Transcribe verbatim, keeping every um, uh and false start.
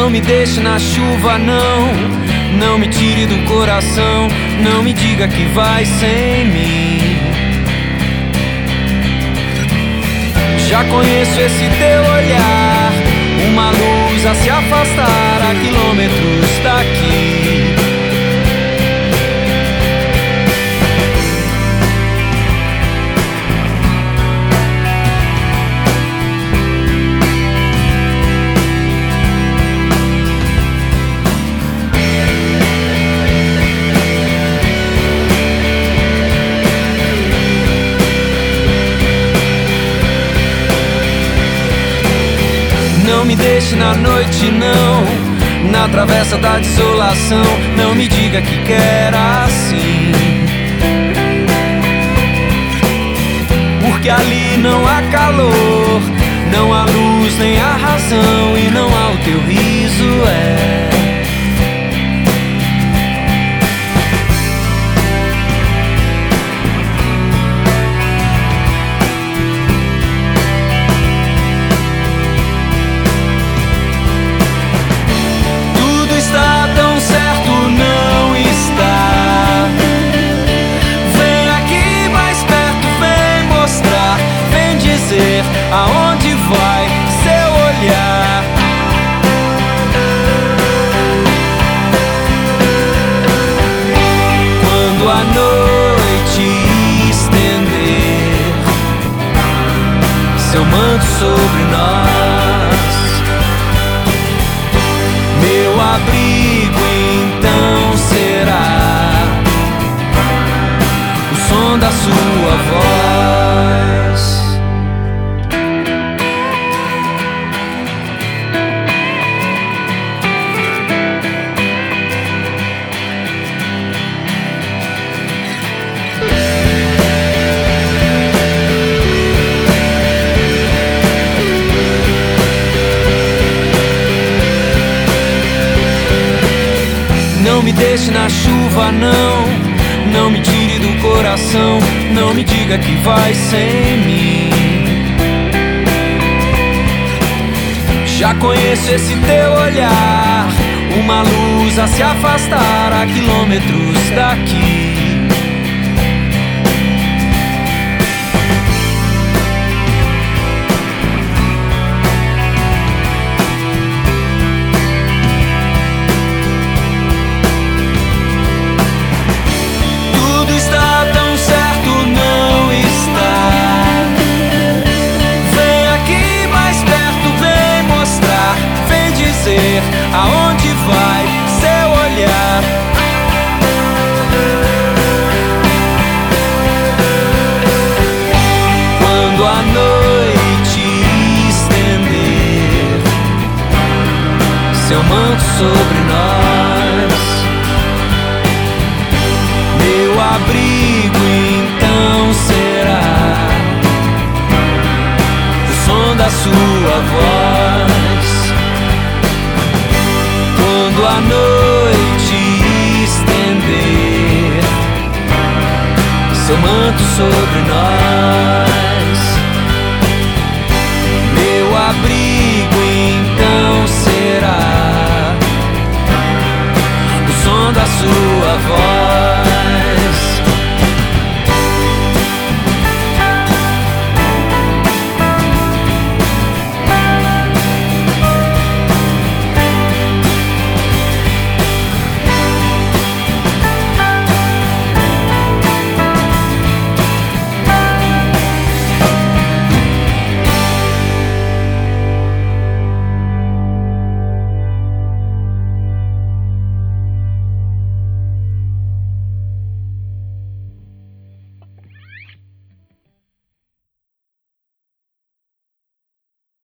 Não me deixe na chuva, não. Não me tire do coração. Não me diga que vai sem mim. Já conheço esse teu olhar, uma luz a se afastar a quilômetros daqui. Não me deixe na noite, não, na travessa da desolação. Não me diga que quer assim, porque ali não há calor, não há luz nem há razão, e não há o teu riso, é. Aonde vai seu olhar? Quando a noite estender seu manto sobre nós, meu abrigo então será o som da sua voz. Não me deixe na chuva, não. Não me tire do coração. Não me diga que vai sem mim. Já conheço esse teu olhar, uma luz a se afastar a quilômetros daqui. Aonde vai seu olhar? Quando a noite estender seu manto sobre nós, meu abrigo então será o som da sua voz. Quando a noite estender seu manto sobre nós,